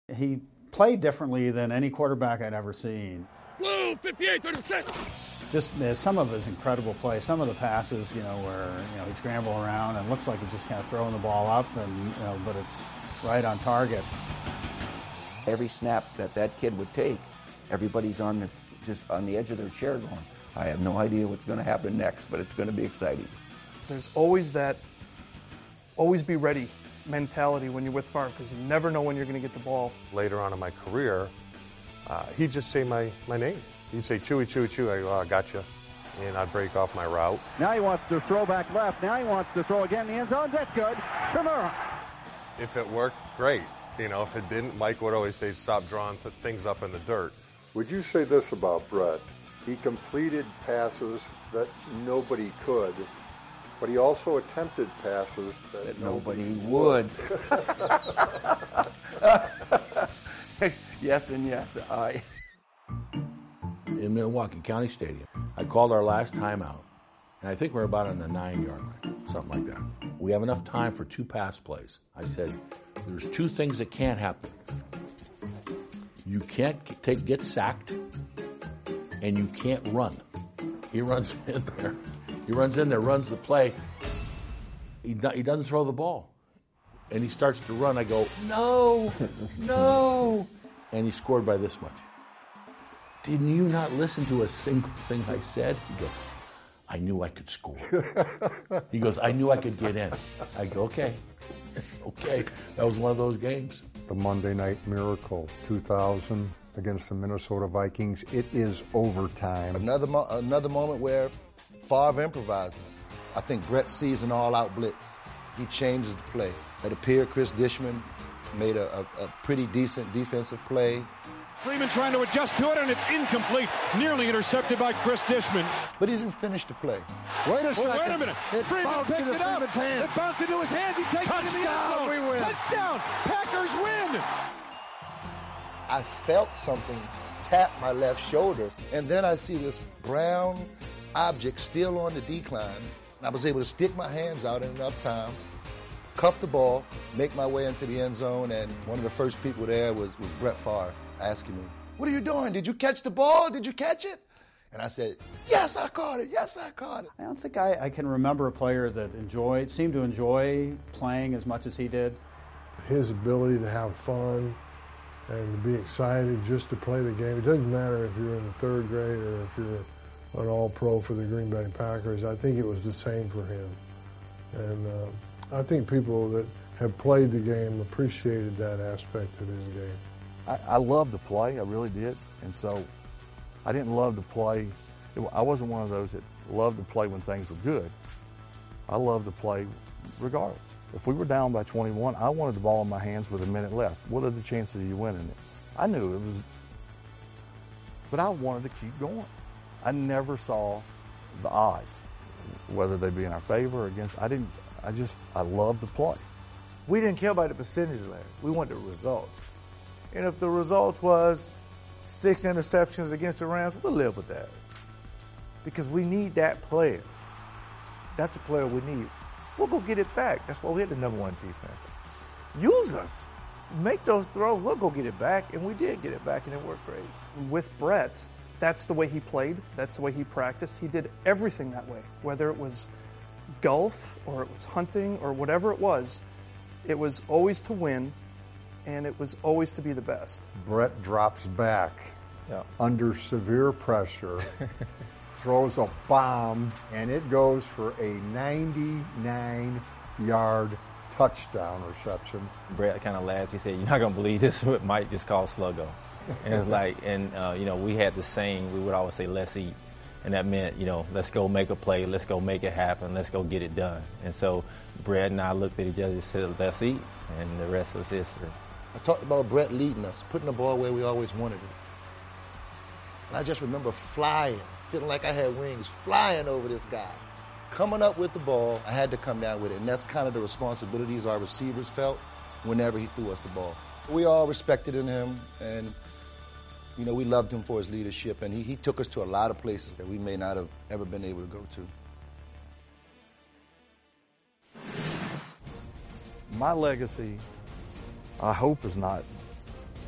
He played differently than any quarterback I'd ever seen. Blue, 58, 36. Just some of his incredible plays, some of the passes, where, he'd scramble around and looks like he's just kind of throwing the ball up, and but it's right on target. Every snap that kid would take, everybody's just on the edge of their chair going, I have no idea what's going to happen next, but it's going to be exciting. There's always that always be ready mentality when you're with Favre, because you never know when you're going to get the ball. Later on in my career, he'd just say my name. He'd say, Chewy, Chewy, Chewy. I go, I got you. And I'd break off my route. Now he wants to throw back left. Now he wants to throw again in the end zone. That's good. Chmura. If it worked, great. If it didn't, Mike would always say, stop drawing things up in the dirt. Would you say this about Brett? He completed passes that nobody could, but he also attempted passes that nobody would. Yes and yes. In Milwaukee County Stadium, I called our last timeout, and I think we're about on the 9-yard line, something like that. We have enough time for 2 pass plays. I said, there's 2 things that can't happen. You can't get sacked, and you can't run. He runs in there. He runs in there, runs the play. He doesn't throw the ball. And he starts to run. I go, no, no. And he scored by this much. Didn't you not listen to a single thing I said? He goes, I knew I could score. He goes, I knew I could get in. I go, okay. Okay. That was one of those games. The Monday Night Miracle, 2000 against the Minnesota Vikings. It is overtime. Another moment where Favre improvises. I think Brett sees an all-out blitz. He changes the play. It appeared Chris Dishman made a pretty decent defensive play. Freeman trying to adjust to it, and it's incomplete. Nearly intercepted by Chris Dishman. But he didn't finish the play. Wait a second. Wait a minute. Freeman picked it up. It bounced into his hands. He takes it in the end zone. We win. Touchdown. Packers win. I felt something tap my left shoulder, and then I see this brown object still on the decline. I was able to stick my hands out in enough time, cuff the ball, make my way into the end zone, and one of the first people there was Brett Favre asking me, what are you doing? Did you catch the ball? Did you catch it? And I said, yes, I caught it. Yes, I caught it. I don't think I can remember a player that seemed to enjoy playing as much as he did. His ability to have fun and to be excited just to play the game. It doesn't matter if you're in the 3rd grade or if you're an all-pro for the Green Bay Packers. I think it was the same for him. And I think people that have played the game appreciated that aspect of his game. I loved to play, I really did. And so I didn't love to play. I wasn't one of those that loved to play when things were good. I loved to play regardless. If we were down by 21, I wanted the ball in my hands with a minute left. What are the chances of you winning it? I knew it was, but I wanted to keep going. I never saw the odds, whether they be in our favor or against. I loved to play. We didn't care about the percentages, Larry. We wanted the results. And if the results was 6 interceptions against the Rams, we'll live with that. Because we need that player. That's the player we need. We'll go get it back. That's why we had the #1 defense. Use us. Make those throws. We'll go get it back. And we did get it back, and it worked great. With Brett, that's the way he played. That's the way he practiced. He did everything that way. Whether it was golf or it was hunting or whatever it was always to win, and it was always to be the best. Brett drops back under severe pressure, throws a bomb, and it goes for a 99-yard touchdown reception. Brett kind of laughed. He said, "You're not going to believe this is what Mike just called sluggo." And it's like, we had the saying, we would always say, let's eat. And that meant, let's go make a play, let's go make it happen, let's go get it done. And so Brett and I looked at each other and said, let's eat. And the rest was history. I talked about Brett leading us, putting the ball where we always wanted it. And I just remember flying, feeling like I had wings, flying over this guy. Coming up with the ball, I had to come down with it. And that's kind of the responsibilities our receivers felt whenever he threw us the ball. We all respected in him, and we loved him for his leadership, and he took us to a lot of places that we may not have ever been able to go to. My legacy, I hope, is not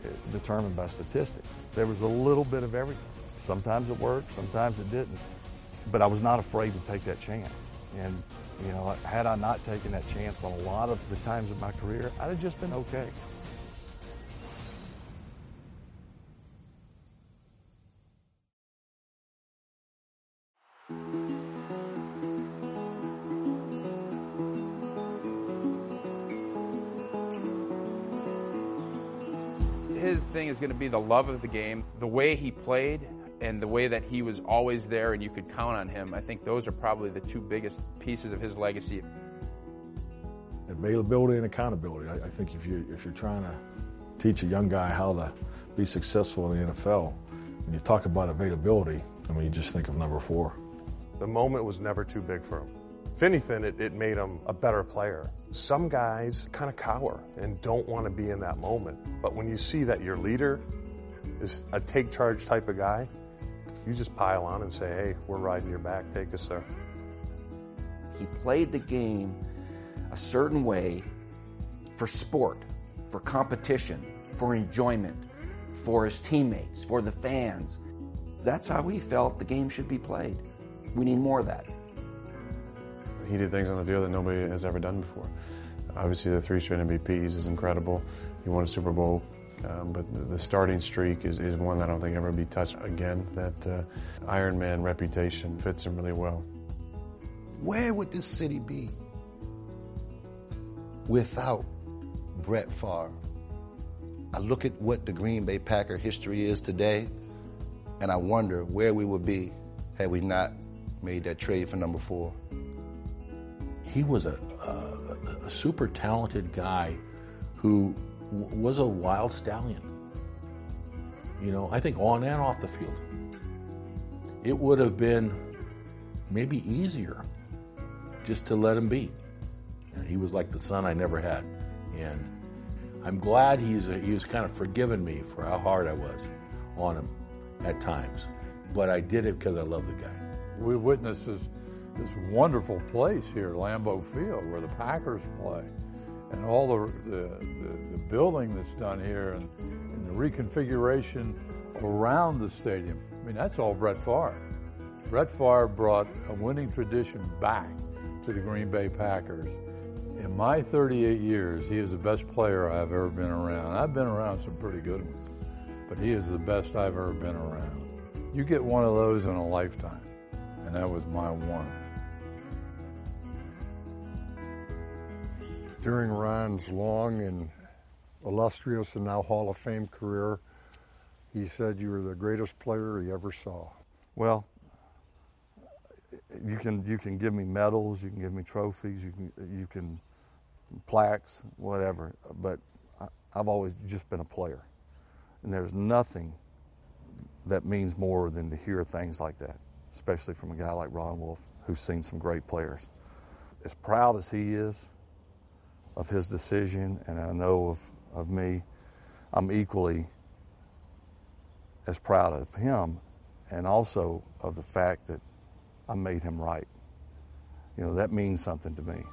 determined by statistics. There was a little bit of everything. Sometimes it worked, sometimes it didn't. But I was not afraid to take that chance. And, you know, had I not taken that chance on a lot of the times of my career, I'd have just been okay. His thing is going to be the love of the game, the way he played, and the way that he was always there and you could count on him. I think those are probably the two biggest pieces of his legacy. Availability and accountability. I think if you're trying to teach a young guy how to be successful in the NFL, when you talk about availability, I mean, you just think of number 4. The moment was never too big for him. If anything, it made him a better player. Some guys kind of cower and don't want to be in that moment. But when you see that your leader is a take charge type of guy, you just pile on and say, hey, we're riding your back, take us there. He played the game a certain way for sport, for competition, for enjoyment, for his teammates, for the fans. That's how he felt the game should be played. We need more of that. He did things on the field that nobody has ever done before. Obviously, the 3 straight MVPs is incredible. He won a Super Bowl, but the starting streak is one that I don't think ever be touched again. That Iron Man reputation fits him really well. Where would this city be without Brett Favre? I look at what the Green Bay Packer history is today, and I wonder where we would be had we not made that trade for number 4. He was a super talented guy who was a wild stallion. You know, I think on and off the field. It would have been maybe easier just to let him be. And he was like the son I never had. And I'm glad he was kind of forgiven me for how hard I was on him at times. But I did it because I love the guy. We witnessed this wonderful place here, Lambeau Field, where the Packers play, and all the building that's done here and the reconfiguration around the stadium. I mean, that's all Brett Favre. Brett Favre brought a winning tradition back to the Green Bay Packers. In my 38 years, he is the best player I've ever been around. I've been around some pretty good ones, but he is the best I've ever been around. You get one of those in a lifetime, and that was my one. During Ron's long and illustrious and now Hall of Fame career, he said you were the greatest player he ever saw. Well, you can give me medals, you can give me trophies, you can plaques, whatever, but I've always just been a player. And there's nothing that means more than to hear things like that, especially from a guy like Ron Wolf, who's seen some great players. As proud as he is of his decision, and I know of me, I'm equally as proud of him, and also of the fact that I made him right. You know, that means something to me.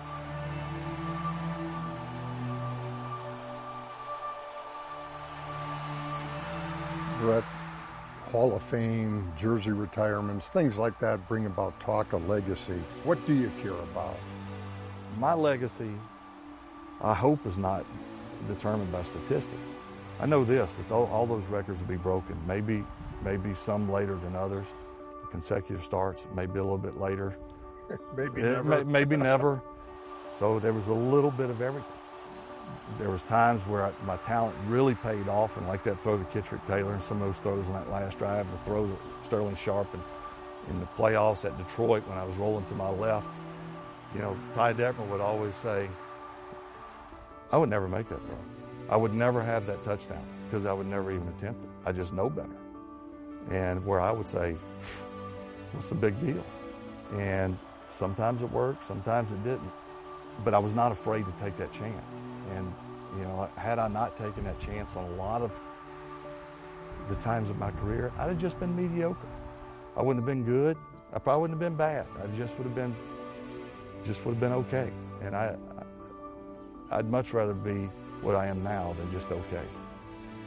Brett, Hall of Fame, jersey retirements, things like that bring about talk of legacy. What do you care about? My legacy, I hope, is not determined by statistics. I know this, that all those records will be broken. Maybe some later than others. The consecutive starts, maybe a little bit later. Maybe never. Maybe never. So there was a little bit of everything. There was times where my talent really paid off, and like that throw to Kitrick Taylor and some of those throws on that last drive, the throw to Sterling Sharp in the playoffs at Detroit when I was rolling to my left. You know, Ty Detmer would always say, I would never make that throw. I would never have that touchdown because I would never even attempt it. I just know better. And where I would say, what's the big deal? And sometimes it worked, sometimes it didn't. But I was not afraid to take that chance. And, you know, had I not taken that chance on a lot of the times of my career, I'd have just been mediocre. I wouldn't have been good. I probably wouldn't have been bad. I just would have been okay. And I'd much rather be what I am now than just okay.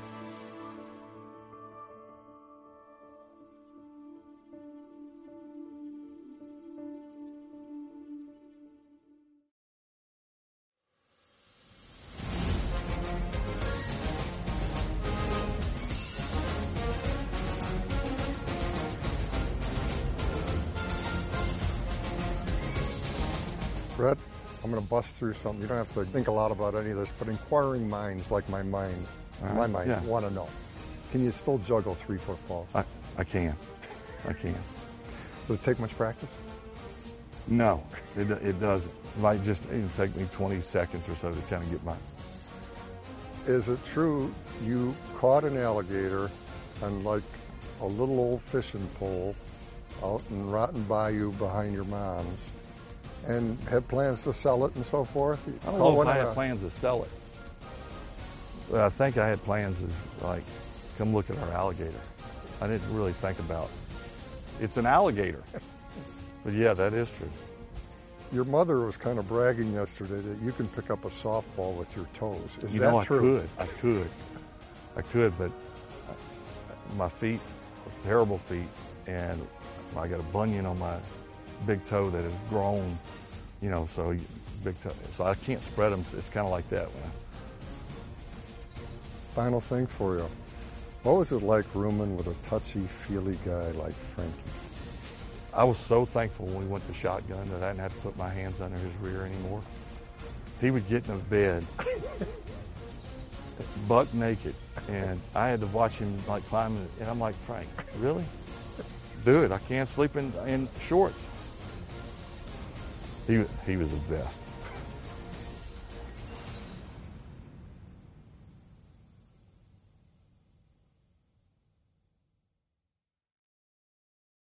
Brett, I'm going to bust through something. You don't have to think a lot about any of this, but inquiring minds like my mind want to know. Can you still juggle 3 footballs? I can. I can. Does it take much practice? No, it doesn't. It might just take me 20 seconds or so to kind of get my... Is it true you caught an alligator on like a little old fishing pole out in Rotten Bayou behind your mom's and had plans to sell it and so forth? I don't know if I had plans to sell it. But I think I had plans to, like, come look at our alligator. I didn't really think about it's an alligator. But yeah, that is true. Your mother was kind of bragging yesterday that you can pick up a softball with your toes. Is you that know, true? I could, but my feet are terrible feet, and I got a bunion on my big toe that has grown, you know, so big toe. So I can't spread them. It's kind of like that. Final thing for you. What was it like rooming with a touchy-feely guy like Frankie? I was so thankful when we went to shotgun that I didn't have to put my hands under his rear anymore. He would get in the bed, buck naked, and I had to watch him like climbing. And I'm like, Frank, really? Do it. I can't sleep in shorts. He was the best.